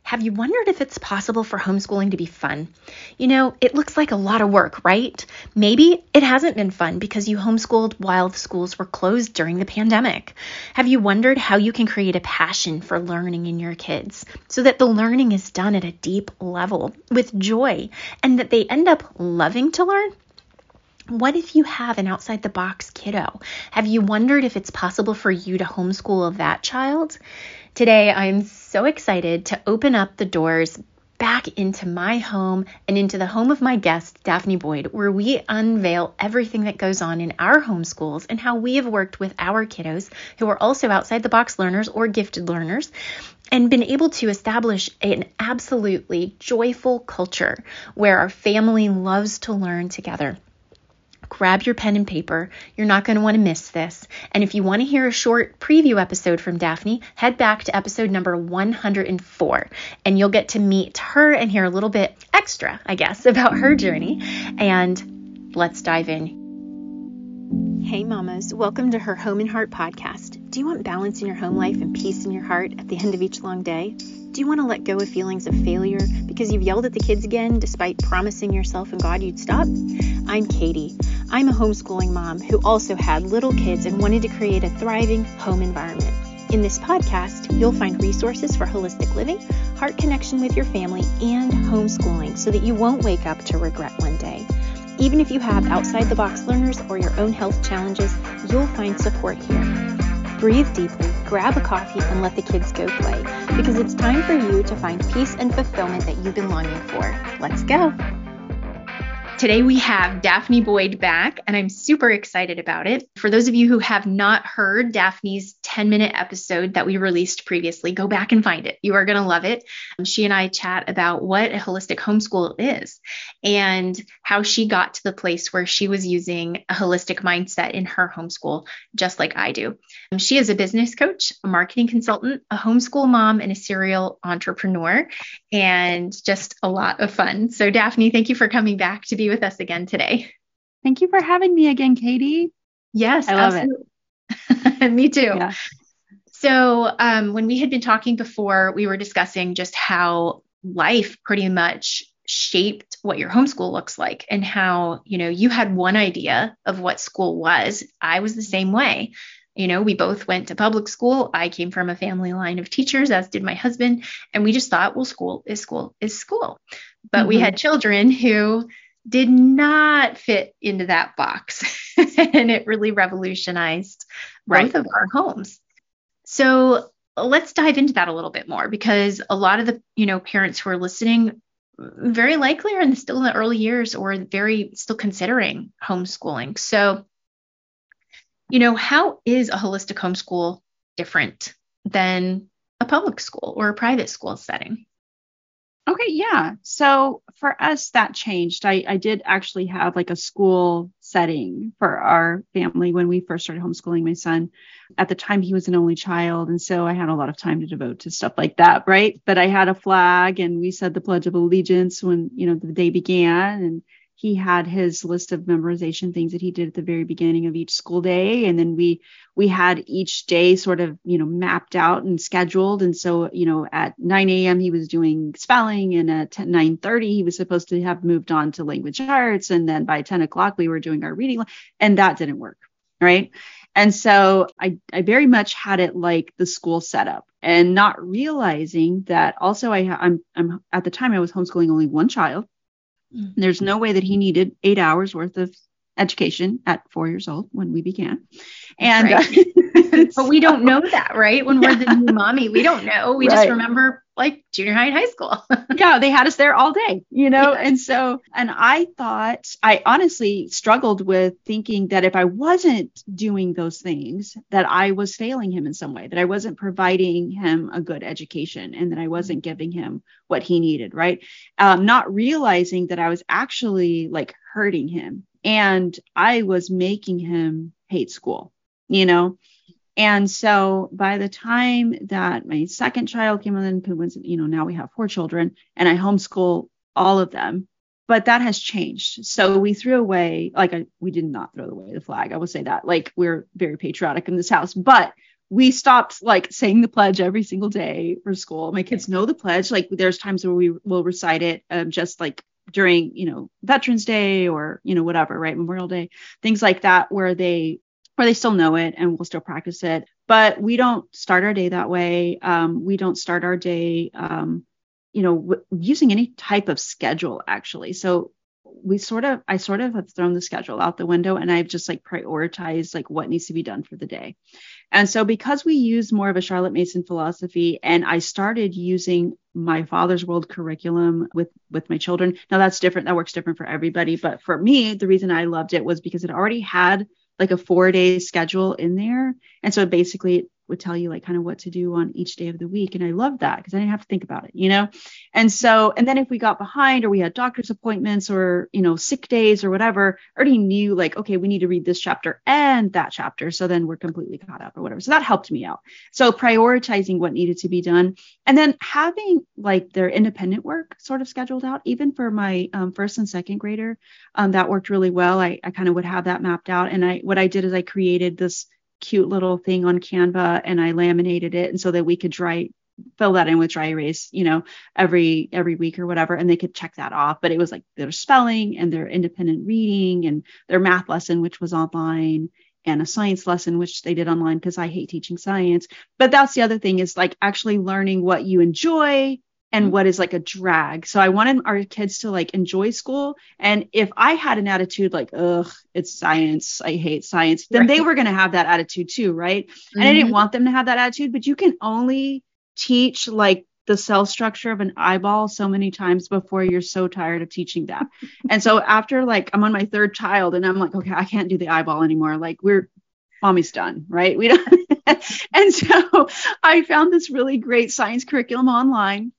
Have you wondered if it's possible for homeschooling to be fun? You know, it looks like a lot of work, right? Maybe it hasn't been fun because you homeschooled while the schools were closed during the pandemic. Have you wondered how you can create a passion for learning in your kids so that the learning is done at a deep level with joy and that they end up loving to learn? What if you have an outside-the-box kiddo? Have you wondered if it's possible for you to homeschool that child? Today, I'm so excited to open up the doors back into my home and into the home of my guest, Daphne Boyd, where we unveil everything that goes on in our homeschools and how we have worked with our kiddos who are also outside-the-box learners or gifted learners and been able to establish an absolutely joyful culture where our family loves to learn together. Grab your pen and paper. You're not going to want to miss this. And if you want to hear a short preview episode from Daphne, head back to episode number 104, and you'll get to meet her and hear a little bit extra, I guess, about her journey. And let's dive in. Hey, mamas. Welcome to Her Home and Heart podcast. Do you want balance in your home life and peace in your heart at the end of each long day? Do you want to let go of feelings of failure because you've yelled at the kids again despite promising yourself and God you'd stop? I'm Katie. I'm a homeschooling mom who also had little kids and wanted to create a thriving home environment. In this podcast, you'll find resources for holistic living, heart connection with your family, and homeschooling so that you won't wake up to regret one day. Even if you have outside-the-box learners or your own health challenges, you'll find support here. Breathe deeply, grab a coffee, and let the kids go play, because it's time for you to find peace and fulfillment that you've been longing for. Let's go. Today we have Daphne Boyd back, and I'm super excited about it. For those of you who have not heard Daphne's 10-minute episode that we released previously, go back and find it. You are going to love it. She and I chat about what a holistic homeschool is and how she got to the place where she was using a holistic mindset in her homeschool, just like I do. She is a business coach, a marketing consultant, a homeschool mom, and a serial entrepreneur, and just a lot of fun. So Daphne, thank you for coming back to be with us again today. Thank you for having me again, Katie. Yes, I love it. Me too. Yeah. So when we had been talking before, we were discussing just how life pretty much shaped what your homeschool looks like and how, you had one idea of what school was. I was the same way. We both went to public school. I came from a family line of teachers, as did my husband. And we just thought, well, school is school is school. But we had children who did not fit into that box. And it really revolutionized both of our homes. So let's dive into that a little bit more, because a lot of the, parents who are listening very likely are still in the early years or still considering homeschooling. So, how is a holistic homeschool different than a public school or a private school setting? Okay, yeah. So for us, that changed. I did actually have like a school setting for our family when we first started homeschooling my son. At the time, he was an only child. And so I had a lot of time to devote to stuff like that, right? But I had a flag and we said the Pledge of Allegiance when, the day began. And he had his list of memorization things that he did at the very beginning of each school day. And then we had each day sort of, mapped out and scheduled. And so, at 9 a.m. he was doing spelling, and at 9:30 he was supposed to have moved on to language arts. And then by 10 o'clock we were doing our reading, and that didn't work. Right. And so I very much had it like the school setup, and not realizing that also I'm at the time I was homeschooling only one child. There's no way that he needed 8 hours worth of education at 4 years old when we began. And but we don't know that, right? When we're the new mommy, we don't know. We just remember like junior high and high school. Yeah, they had us there all day, and I honestly struggled with thinking that if I wasn't doing those things, that I was failing him in some way, that I wasn't providing him a good education, and that I wasn't giving him what he needed, right? Not realizing that I was actually like hurting him, and I was making him hate school, And so by the time that my second child came in, now we have 4 children, and I homeschool all of them, but that has changed. So we threw away, we did not throw away the flag. I will say that, we're very patriotic in this house, but we stopped like saying the pledge every single day for school. My kids know the pledge. Like there's times where we will recite it just like during, Veterans Day or, whatever, right? Memorial Day, things like that, where they still know it and we'll still practice it. But we don't start our day that way. We don't start our day, using any type of schedule, actually. So I sort of have thrown the schedule out the window, and I've just like prioritized like what needs to be done for the day. And so because we use more of a Charlotte Mason philosophy, and I started using my Father's World curriculum with my children. Now that's different. That works different for everybody. But for me, the reason I loved it was because it already had like a 4-day schedule in there. And so basically it would tell you like kind of what to do on each day of the week. And I loved that because I didn't have to think about it, And then if we got behind or we had doctor's appointments or, sick days or whatever, I already knew like, okay, we need to read this chapter and that chapter. So then we're completely caught up or whatever. So that helped me out. So prioritizing what needed to be done, and then having like their independent work sort of scheduled out, even for my first and second grader, that worked really well. I kind of would have that mapped out. And what I did is I created this cute little thing on Canva and I laminated it, and so that we could fill that in with dry erase, every week or whatever, and they could check that off. But it was like their spelling and their independent reading and their math lesson, which was online, and a science lesson, which they did online because I hate teaching science. But that's the other thing, is like actually learning what you enjoy and what is like a drag. So I wanted our kids to like enjoy school. And if I had an attitude like, ugh, it's science, I hate science, then they were going to have that attitude too, right? And I didn't want them to have that attitude, but you can only teach like the cell structure of an eyeball so many times before you're so tired of teaching that. And so after like I'm on my third child and I'm like, okay, I can't do the eyeball anymore. Like mommy's done, right? We don't. And so I found this really great science curriculum online.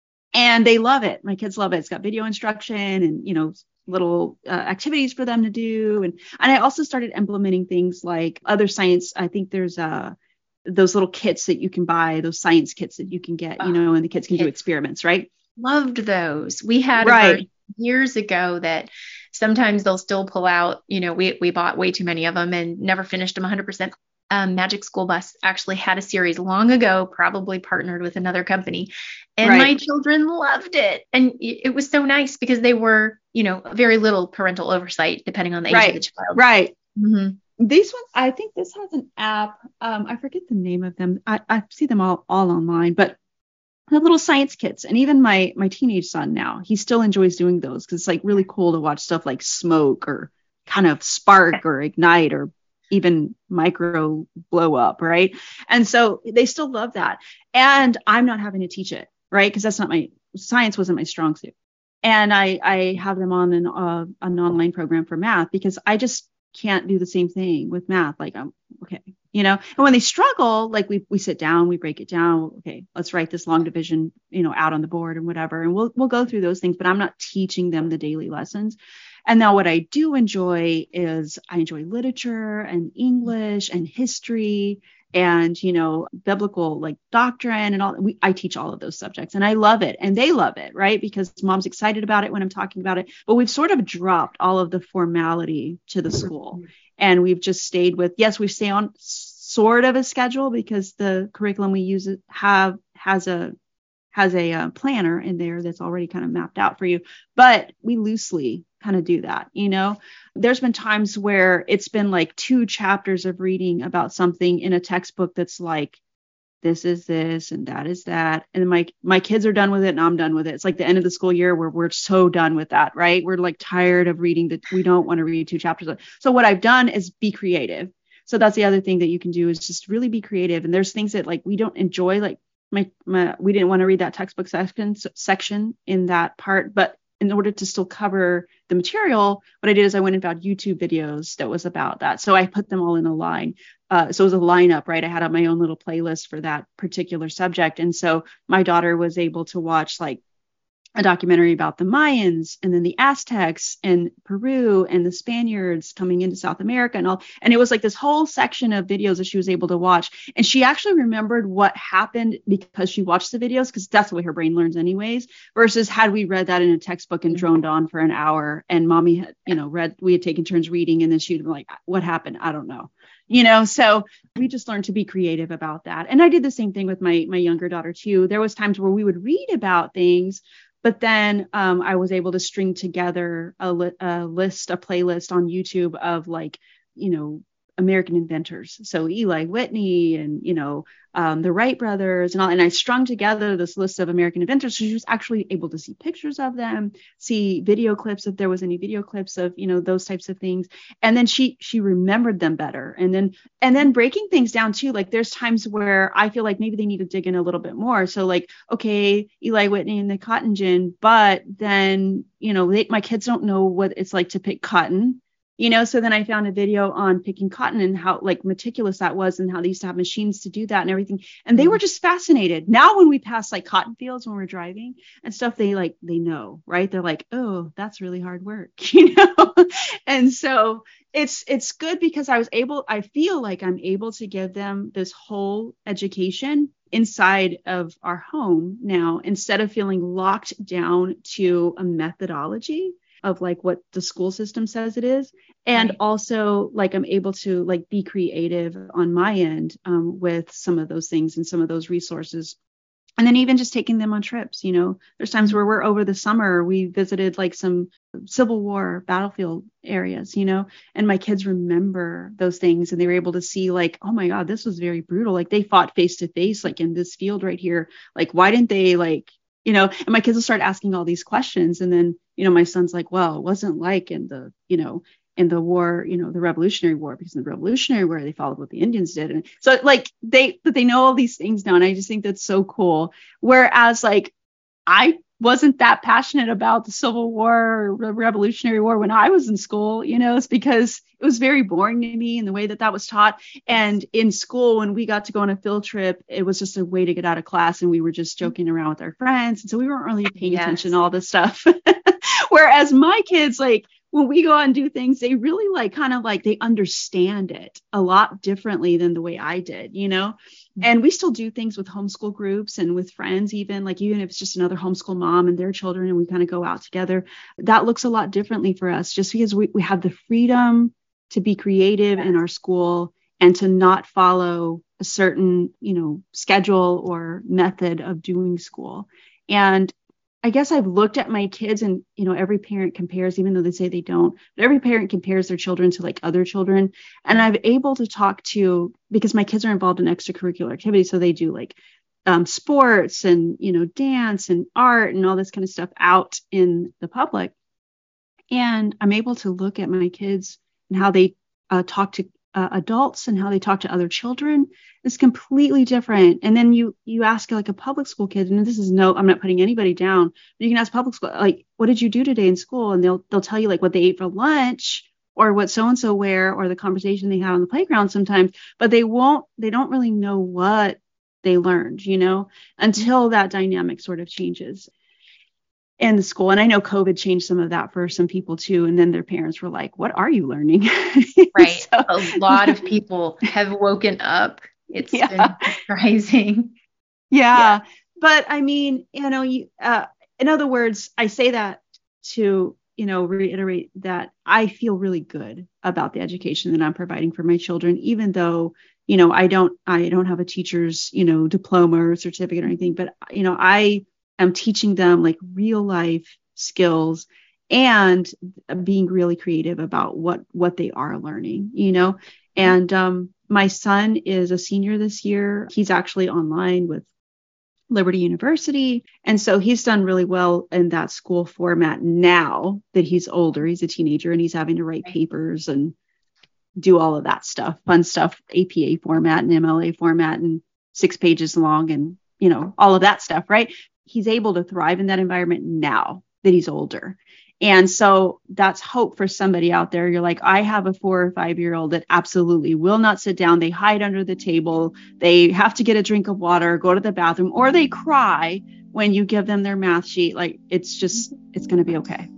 And they love it. My kids love it. It's got video instruction and, little activities for them to do. And I also started implementing things like other science. I think there's those little kits that you can buy, those science kits that you can get, and the kids can do experiments, right? Loved those. We had years ago that sometimes they'll still pull out, we bought way too many of them and never finished them 100%. Magic School Bus actually had a series long ago, probably partnered with another company, and my children loved it. And it was so nice because they were, very little parental oversight depending on the age of the child. Right. Mm-hmm. These ones, I think this has an app. I forget the name of them. I see them all online, but the little science kits. And even my teenage son now, he still enjoys doing those because it's like really cool to watch stuff like smoke or kind of spark or ignite or even micro blow up, right? And so they still love that. And I'm not having to teach it, right? Because that's not science wasn't my strong suit. And I have them on an online program for math because I just can't do the same thing with math. Like, I'm okay, and when they struggle, like we sit down, we break it down. Okay, let's write this long division, out on the board and whatever. And we'll go through those things, but I'm not teaching them the daily lessons. And now what I do enjoy is I enjoy literature and English and history and, biblical like doctrine and all. I teach all of those subjects and I love it. And they love it, right? Because mom's excited about it when I'm talking about it. But we've sort of dropped all of the formality to the school. And we've just stayed with, yes, we stay on sort of a schedule because the curriculum we use has a planner in there that's already kind of mapped out for you. But we loosely kind of do that. There's been times where it's been like 2 chapters of reading about something in a textbook that's like, this is this and that is that. And my kids are done with it and I'm done with it. It's like the end of the school year where we're so done with that, right? We're like tired of reading that. We don't want to read 2 chapters. So what I've done is be creative. So that's the other thing that you can do is just really be creative. And there's things that like we don't enjoy, like we didn't want to read that textbook section in that part, but in order to still cover the material, what I did is I went and found YouTube videos that was about that. So I put them all in a line. So it was a lineup, right? I had on my own little playlist for that particular subject. And so my daughter was able to watch like a documentary about the Mayans and then the Aztecs and Peru and the Spaniards coming into South America and all. And it was like this whole section of videos that she was able to watch. And she actually remembered what happened because she watched the videos, because that's the way her brain learns anyways, versus had we read that in a textbook and droned on for an hour and mommy had, we had taken turns reading and then she'd be like, what happened? I don't know. So we just learned to be creative about that. And I did the same thing with my younger daughter too. There was times where we would read about things, but then I was able to string together a playlist on YouTube of American inventors. So Eli Whitney and, the Wright brothers and all. And I strung together this list of American inventors. So she was actually able to see pictures of them, see video clips if there was any video clips of, those types of things. And then she remembered them better. And then breaking things down too. Like there's times where I feel like maybe they need to dig in a little bit more. So like, okay, Eli Whitney and the cotton gin, but then, my kids don't know what it's like to pick cotton. So then I found a video on picking cotton and how like meticulous that was and how they used to have machines to do that and everything. And they were just fascinated. Now, when we pass like cotton fields when we're driving and stuff, they know, right? They're like, oh, that's really hard work, And so it's good because I feel like I'm able to give them this whole education inside of our home now, instead of feeling locked down to a methodology of like what the school system says it is. And also like I'm able to like be creative on my end with some of those things and some of those resources. And then even just taking them on trips, there's times where we're over the summer, we visited like some Civil War battlefield areas, and my kids remember those things and they were able to see like, oh my God, this was very brutal. Like they fought face to face, like in this field right here. Like, why didn't they and my kids will start asking all these questions. And then, my son's like, well, it wasn't like in the war, the Revolutionary War, because in the Revolutionary War, they followed what the Indians did. And so like they know all these things now. And I just think that's so cool. Whereas like, I wasn't that passionate about the Civil War or the Revolutionary War when I was in school, it's because it was very boring to me in the way that was taught. And in school, when we got to go on a field trip, it was just a way to get out of class and we were just joking around with our friends. And so we weren't really paying attention to all this stuff. Whereas my kids, like when we go out and do things, they really they understand it a lot differently than the way I did, And we still do things with homeschool groups and with friends, even if it's just another homeschool mom and their children, and we kind of go out together. That looks a lot differently for us, just because we have the freedom to be creative in our school and to not follow a certain, schedule or method of doing school. And I guess I've looked at my kids and, every parent compares, even though they say they don't, but every parent compares their children to like other children. And I'm able to talk to, because my kids are involved in extracurricular activities. So they do like sports and, dance and art and all this kind of stuff out in the public. And I'm able to look at my kids and how they talk to adults and how they talk to other children is completely different. And then you ask like a public school kid, and I'm not putting anybody down, but you can ask public school, like, what did you do today in school? And they'll tell you like what they ate for lunch or what so-and-so wear or the conversation they had on the playground sometimes, but they don't really know what they learned, until that dynamic sort of changes in the school. And I know COVID changed some of that for some people too. And then their parents were like, what are you learning? Right. So, a lot of people have woken up. It's been surprising. Yeah. But I mean, in other words, I say that to, reiterate that I feel really good about the education that I'm providing for my children, even though, I don't have a teacher's, diploma or certificate or anything, but, I am teaching them like real life skills and being really creative about what they are learning, and my son is a senior this year. He's actually online with Liberty University. And so he's done really well in that school format now that he's older. He's a teenager and he's having to write papers and do all of that stuff, fun stuff, APA format and MLA format and 6 pages long and, all of that stuff, right? He's able to thrive in that environment now that he's older. And so that's hope for somebody out there. You're like, I have a 4 or 5 year old that absolutely will not sit down. They hide under the table. They have to get a drink of water, go to the bathroom, or they cry when you give them their math sheet. Like it's going to be okay.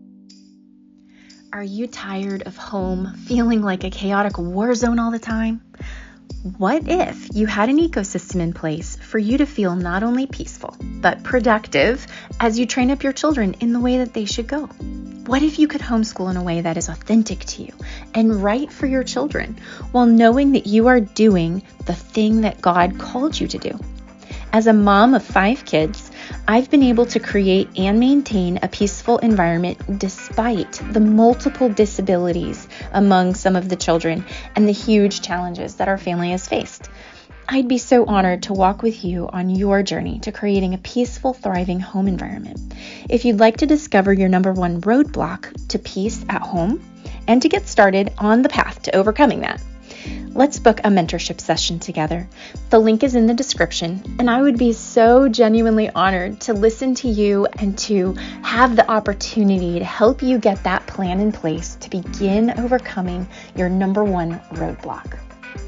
Are you tired of home feeling like a chaotic war zone all the time? What if you had an ecosystem in place for you to feel not only peaceful, but productive as you train up your children in the way that they should go? What if you could homeschool in a way that is authentic to you and right for your children, while knowing that you are doing the thing that God called you to do? As a mom of 5 kids, I've been able to create and maintain a peaceful environment despite the multiple disabilities among some of the children and the huge challenges that our family has faced. I'd be so honored to walk with you on your journey to creating a peaceful, thriving home environment. If you'd like to discover your number one roadblock to peace at home and to get started on the path to overcoming that, let's book a mentorship session together. The link is in the description, and I would be so genuinely honored to listen to you and to have the opportunity to help you get that plan in place to begin overcoming your number one roadblock.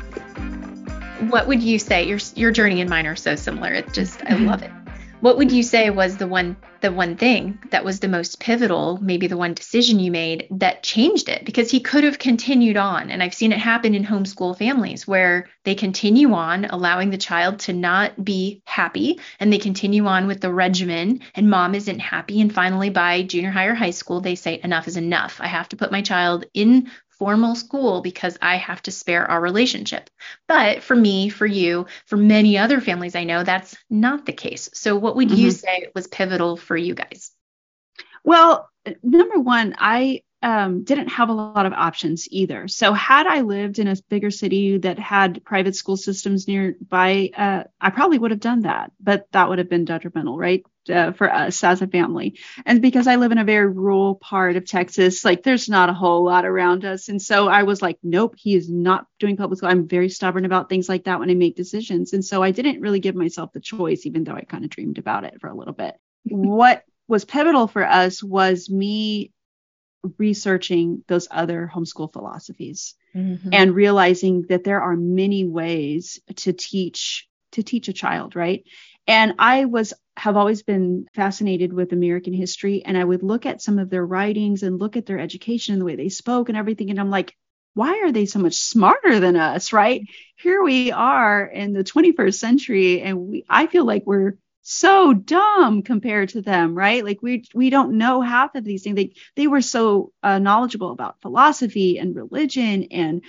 What would you say? Your journey and mine are so similar. I love it. What would you say was the one thing that was the most pivotal, maybe the one decision you made that changed it? Because he could have continued on. And I've seen it happen in homeschool families where they continue on allowing the child to not be happy, and they continue on with the regimen, and mom isn't happy. And finally, by junior high or high school, they say enough is enough. I have to put my child in formal school because I have to spare our relationship. But for me, for you, for many other families I know, that's not the case. So what would you say was pivotal for you guys? Well, number one, I didn't have a lot of options either. So had I lived in a bigger city that had private school systems nearby, I probably would have done that, but that would have been detrimental, right? For us as a family. And because I live in a very rural part of Texas, like there's not a whole lot around us. And so I was like, nope, he is not doing public school. I'm very stubborn about things like that when I make decisions. And so I didn't really give myself the choice, even though I kind of dreamed about it for a little bit. What was pivotal for us was me researching those other homeschool philosophies and realizing that there are many ways to teach a child, right? And I have always been fascinated with American history, and I would look at some of their writings and look at their education and the way they spoke and everything, and I'm like, why are they so much smarter than us, right? Here we are in the 21st century, and I feel like we're so dumb compared to them, right? Like we don't know half of these things. They were so knowledgeable about philosophy and religion and,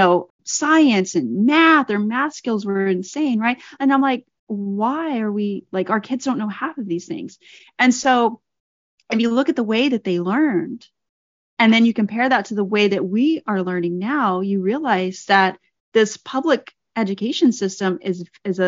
science and math. Their math skills were insane, right? And I'm like, why are we like, our kids don't know half of these things? And so if you look at the way that they learned, and then you compare that to the way that we are learning now, you realize that this public education system is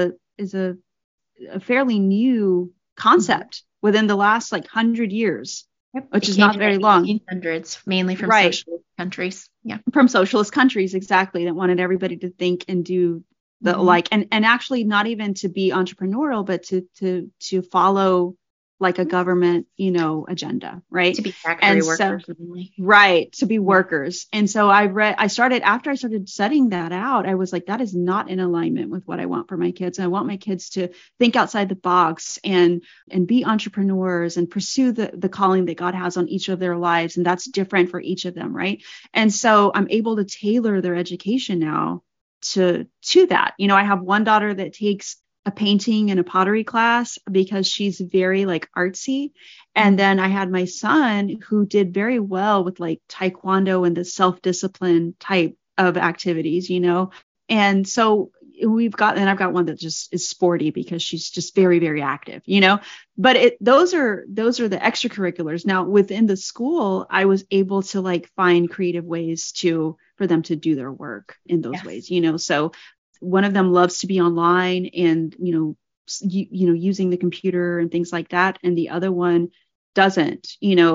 a fairly new concept within the last 100 years, which is not very long. 1800s, mainly from socialist countries. Yeah, from socialist countries, exactly, that wanted everybody to think and do the and actually not even to be entrepreneurial, but to follow like a government, agenda, right? To be factory workers. Right. To be workers. And so after I started studying that out, I was like, that is not in alignment with what I want for my kids. I want my kids to think outside the box and be entrepreneurs and pursue the calling that God has on each of their lives. And that's different for each of them. Right. And so I'm able to tailor their education now to that. I have one daughter that takes a painting and a pottery class because she's very artsy. And then I had my son who did very well with taekwondo and the self-discipline type of activities, And so I've got one that just is sporty because she's just very, very active, but those are the extracurriculars. Now within the school, I was able to find creative ways for them to do their work in those ways, so one of them loves to be online and, using the computer and things like that. And the other one doesn't,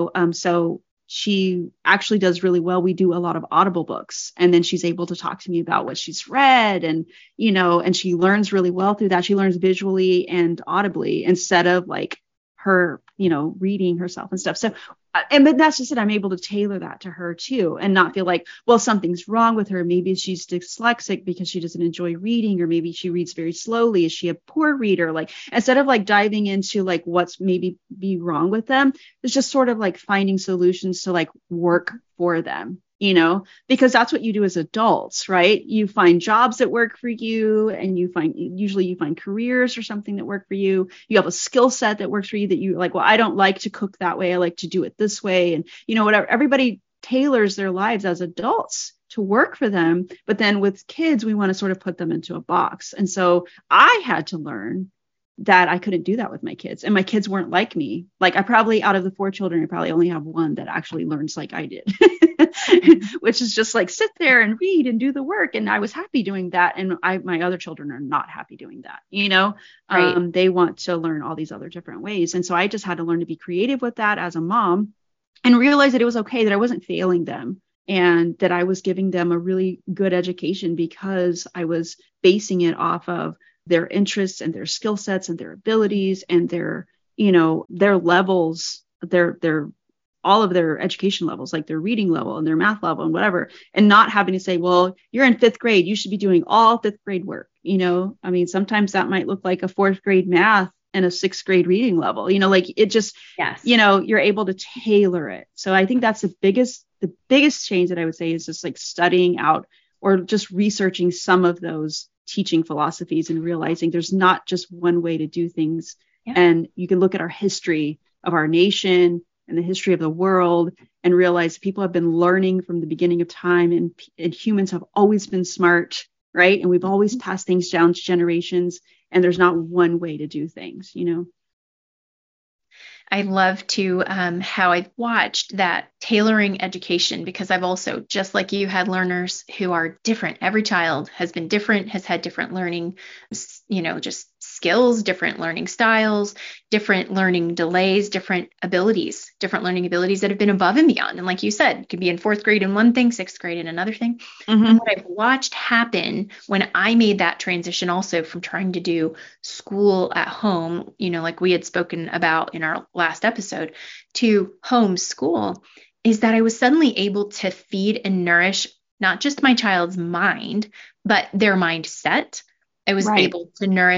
so she actually does really well. We do a lot of Audible books, and then she's able to talk to me about what she's read and, and she learns really well through that. She learns visually and audibly instead of her, reading herself and stuff. So, but that's just it. I'm able to tailor that to her too, and not feel like, well, something's wrong with her. Maybe she's dyslexic because she doesn't enjoy reading, or maybe she reads very slowly. Is she a poor reader? Instead of diving into what's maybe be wrong with them, it's just sort of finding solutions to work for them, because that's what you do as adults, right? You find jobs that work for you, and usually you find careers or something that work for you. You have a skill set that works for you that you like, well, I don't like to cook that way. I like to do it this way. And, whatever, everybody tailors their lives as adults to work for them. But then with kids, we want to sort of put them into a box. And so I had to learn that I couldn't do that with my kids, and my kids weren't like me. Like, I probably, out of the 4 children, I probably only have one that actually learns like I did, which is just like sit there and read and do the work. And I was happy doing that. And my other children are not happy doing that. Right. They want to learn all these other different ways. And so I just had to learn to be creative with that as a mom, and realize that it was okay, that I wasn't failing them, and that I was giving them a really good education because I was basing it off of their interests and their skill sets and their abilities and their levels, their all of their education levels, like their reading level and their math level and whatever, and not having to say, well, you're in 5th grade, you should be doing all 5th grade work. I mean, sometimes that might look like a 4th grade math and a 6th grade reading level, like it just, Yes. You're able to tailor it. So I think that's the biggest change that I would say is just like studying out or just researching some of those teaching philosophies and realizing there's not just one way to do things. Yeah. And you can look at our history of our nation and the history of the world and realize people have been learning from the beginning of time, and humans have always been smart, right? And we've always passed things down to generations, and there's not one way to do things, I love to how I've watched that tailoring education, because I've also, just like you, had learners who are different. Every child has been different, has had different learning, just skills, different learning styles, different learning delays, different learning abilities that have been above and beyond. And like you said, it could be in 4th grade in one thing, 6th grade in another thing. Mm-hmm. And what I've watched happen when I made that transition also from trying to do school at home, like we had spoken about in our last episode, to home school, is that I was suddenly able to feed and nourish not just my child's mind, but their mindset. I was able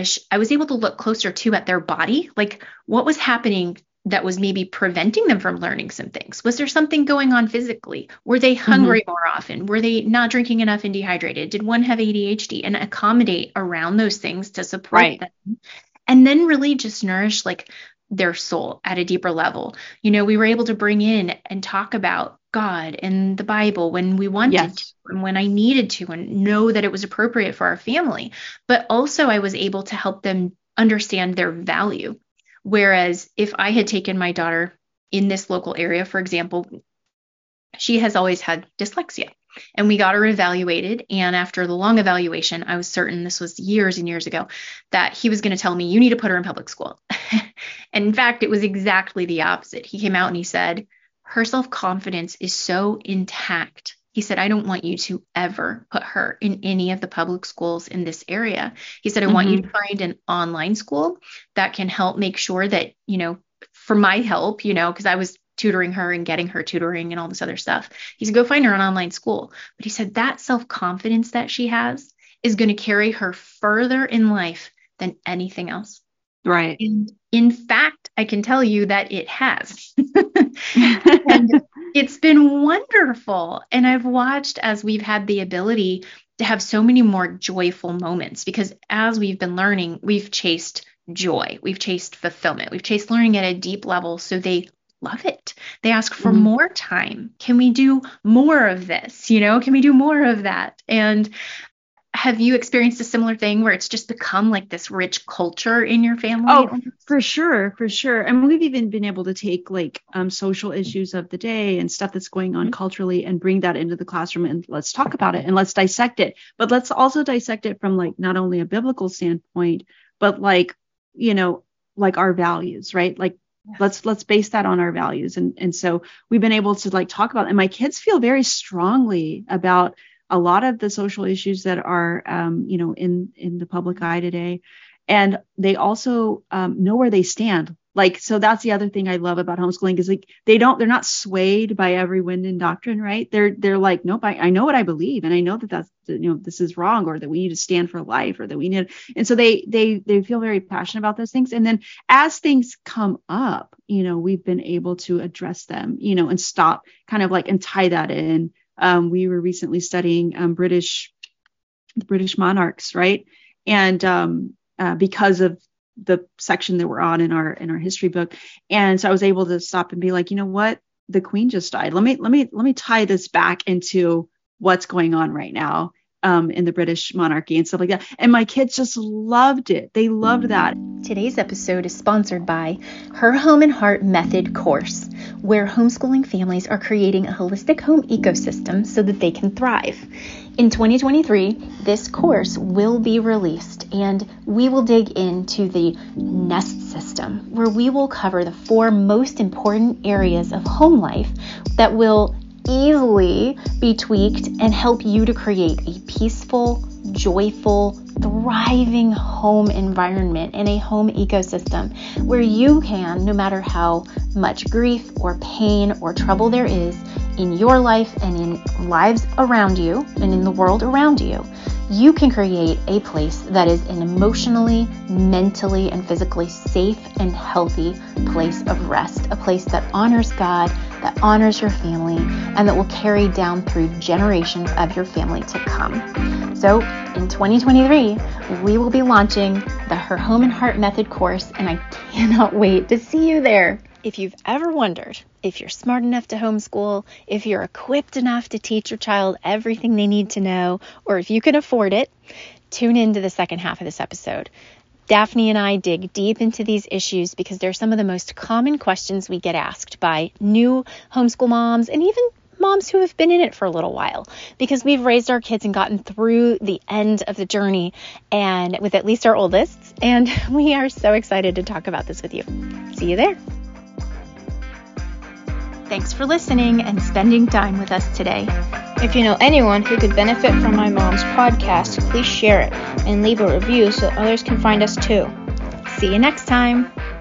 to look closer to at their body, like what was happening that was maybe preventing them from learning some things. Was there something going on physically? Were they hungry more often? Were they not drinking enough and dehydrated? Did one have ADHD? And accommodate around those things to support them. And then really just nourish like their soul at a deeper level. We were able to bring in and talk about God and the Bible when we wanted to, and when I needed to, and know that it was appropriate for our family. But also I was able to help them understand their value. Whereas if I had taken my daughter in this local area, for example, she has always had dyslexia, and we got her evaluated. And after the long evaluation, I was certain, this was years and years ago, that he was going to tell me, you need to put her in public school. And in fact, it was exactly the opposite. He came out and he said, her self-confidence is so intact. He said, I don't want you to ever put her in any of the public schools in this area. He said, I want you to find an online school that can help make sure that, for my help, because I was tutoring her and getting her tutoring and all this other stuff. He said, go find her an online school. But he said that self-confidence that she has is going to carry her further in life than anything else. Right. And in fact, I can tell you that it has. And it's been wonderful. And I've watched as we've had the ability to have so many more joyful moments, because as we've been learning, we've chased joy, we've chased fulfillment, we've chased learning at a deep level. So they love it. They ask for more time. Can we do more of this? Can we do more of that? And have you experienced a similar thing where it's just become like this rich culture in your family? Oh, for sure. I mean, we've even been able to take like social issues of the day and stuff that's going on culturally and bring that into the classroom, and let's talk about it and let's dissect it. But let's also dissect it from like not only a biblical standpoint, but like, like our values, right? Like let's base that on our values. And so we've been able to like talk about it. And my kids feel very strongly about a lot of the social issues that are, in the public eye today. And they also know where they stand. Like, so that's the other thing I love about homeschooling is like, they're not swayed by every wind and doctrine, right? They're like, nope, I know what I believe. And I know that's, this is wrong, or that we need to stand for life, or that we need, and so they feel very passionate about those things. And then as things come up, we've been able to address them, and stop kind of like, and tie that in we were recently studying the British monarchs, right? And because of the section that we're on in our history book, and so I was able to stop and be like, you know what, the Queen just died. Let me tie this back into what's going on right now in the British monarchy and stuff like that. And my kids just loved it. They loved that. Today's episode is sponsored by Her Home and Heart Method course, where homeschooling families are creating a holistic home ecosystem so that they can thrive. In 2023, this course will be released, and we will dig into the NEST system, where we will cover the 4 most important areas of home life that will easily be tweaked and help you to create a peaceful, joyful, thriving home environment and a home ecosystem where you can, no matter how much grief or pain or trouble there is in your life and in lives around you and in the world around you, you can create a place that is an emotionally, mentally, and physically safe and healthy place of rest, a place that honors God, that honors your family, and that will carry down through generations of your family to come. So in 2023, we will be launching the Her Home and Heart Method course, and I cannot wait to see you there. If you've ever wondered if you're smart enough to homeschool, if you're equipped enough to teach your child everything they need to know, or if you can afford it, tune into the second half of this episode. Daphne and I dig deep into these issues because they're some of the most common questions we get asked by new homeschool moms and even moms who have been in it for a little while, because we've raised our kids and gotten through the end of the journey, and with at least our oldest, and we are so excited to talk about this with you. See you there. Thanks for listening and spending time with us today. If you know anyone who could benefit from my mom's podcast, please share it and leave a review so others can find us too. See you next time.